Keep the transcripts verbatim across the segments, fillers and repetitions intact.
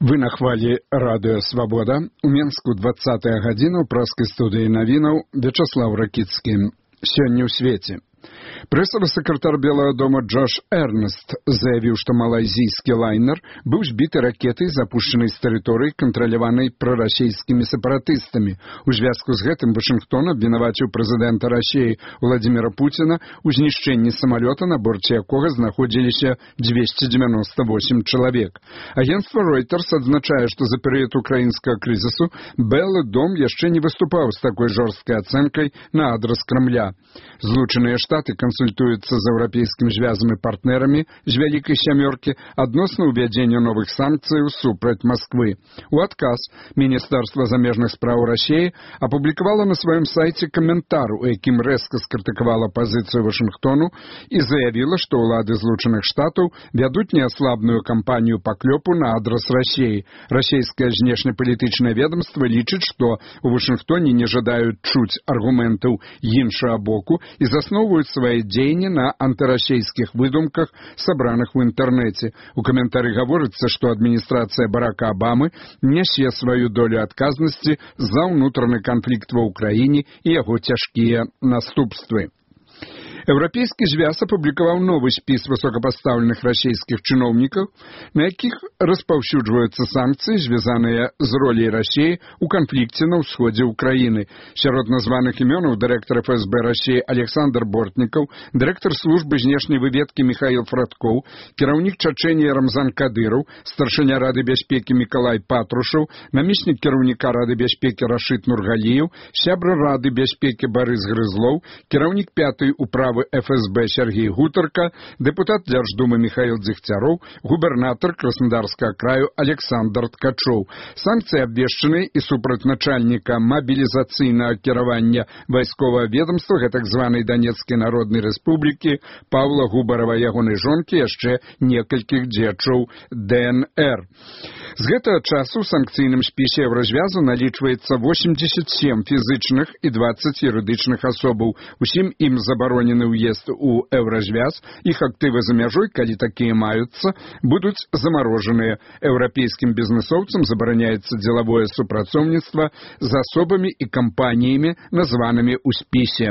Вы на хвалі радыё «Свабода». У Менску двадцатая гадзіна ў праскай студыі навінаў Вячаслаў Ракіцкі. Сёння ў свеце. Прэсавы сакратар Белага дома Джош Эрнест заявіў, што малайзійскі лайнер быў збіты ракетай, запушчанай з тэрыторыі, кантраляванай прарасійскімі сепаратыстамі. У звязку з гэтым Вашынгтон абвінаваціў прэзідэнта Расіі Владзіміра Пуціна ў знішчэнні самалёта, на борце якога знаходзіліся дзвесце дзевяноста восем чалавек. Агенцтва Reuters адзначае, што за перыяд украінскага крызісу Белы дом яшчэ не выступаў з такой жорсткай ацэнкай на адрас Крамля. Злучаныя Штаты кансультуюцца з еўрапейскім звязам і партнерамі з вялікай сямёркі адносна ўвядзення новых санкцыяў супраць Масквы. У адказ Міністэрства замежных спраў Расіі апублікавала на сваім сайце каментар, у якім рэзка скрытыкавала пазіцыю Вашынгтону і заявіла, што ўлады Злучаных Штатаў вядуць неаслабную кампанію паклёпу на адрас Расіі. Расійскае знешнепалітычнае ведомства лічыць, што у Вашынгтоне не жадаюць чуць аргументаў іншага боку і засноўваюць свае дзеянні на антырасійскіх выдумках, сабраных у інтэрнэце. У каментары гаворыцца, што адміністрацыя Барака Абамы нясе сваю долю адказнасці за ўнутраны канфлікт ва ўкраіне і яго цяжкія наступствы. Еўрапейскі звяз апублікаваў новы спіс высокапастаўленых расійскіх чыноўнікаў, на якіх распаўсюджваюцца санкцыі, звязаныя з роляй Расіі ў канфлікце на ўсходзе ўкраіны. Сярод названых імёнаў дырэктар эф эс бэ Расіі Александр Бортнікаў, дырэктар службы знешняй выведкі Міхаіл Фрадкоў, кіраўнік Чачэніі Рамзан Кадыраў, старшыня Рады бяспекі Мікалай Патрушаў, намеснік кіраўніка Рады бяспекі Рашыд Нургаліеў, сябра Рады бяспекі Барыс Грызлоў, кіраўнік пятай управы эф эс бэ Сергей Гутарка, дэпутат Дзярждумы Михаил Дзегцяроў, губернатор Краснодарскага краю Александр Ткачоў. Санкцыі абвешчаны і супраць начальніка мабілізацыйнага кіравання вайсковага ведомства гэтак званай Донецкай народнай рэспублікі Павла Губарава, ягонай жонкі, яшчэ некалькіх дзечаў дэ эн эр. З гэтага часу ў санкцыйным спісе Еўразвязу налічваецца восемьдесят семь фізычных і двадцать юрыдычных асобаў. Усім ім забаронены ўезд у Еўразвяз, іх актывы за мяжой, калі такія маюцца, будуць замарожаныя. Еўрапейскім бізнесоўцам забараняецца дзелавое супрацоўніцтва з асобамі і кампаніямі, названымі ў спісе.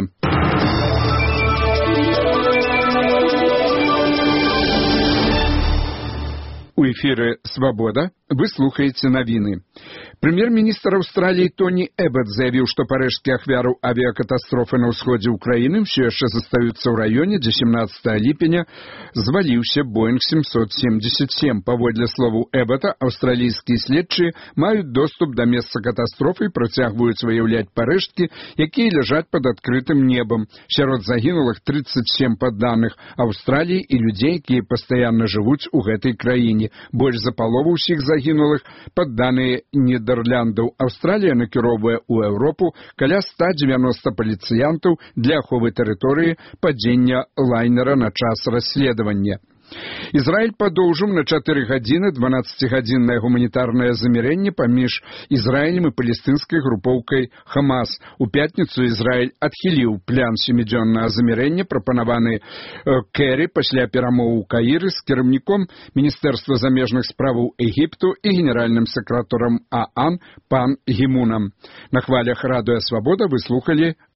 У эфіры «Свабода» вы слухаеце навіны. Прэм'ер-міністр Аўстраліі Тоні Эбат заявіў, што парэжскія ахвяры авіякатастрофы на ўсходзе ўкраіны ўсё яшчэ застаюцца ў раёне, дзе семнадцатага ліпеня зваліўся Боинг семьсот семьдесят семь. Паводле словаў Эбата, аўстралійскія следчыя маюць доступ да месца катастрофы і працягваюць выяўляць парэжкі, якія ляжаць пад адкрытым небам. Сярод загінулых тридцать семь падданых Аўстраліі і людзей, якія пастаянна жывуць у гэтай краіне. Больш за палову ўсіх загінулых падданыя Нідэрляндаў. Аўстралія накіроўвае ў Еўропу каля ста дзевяноста паліцыянтаў для аховы тэрыторыі падзення лайнера на час расследавання. Ізраіль падоўжыў на чатыры гадзіны дванаццацігадзіннае гуманітарнае замірэнне паміж Ізраілем і палестынскай групоўкай Хамас. У пятніцу Ізраіль адхіліў план сямідзённага замірэння, прапанаваны э, Кэрі пасля перамоў у Каіры з кіраўніком Міністэрства замежных справаў Егіпту і генеральным сакратарам ААН пан Гімунам. На хвалях радыё «Свабода» вы слухалі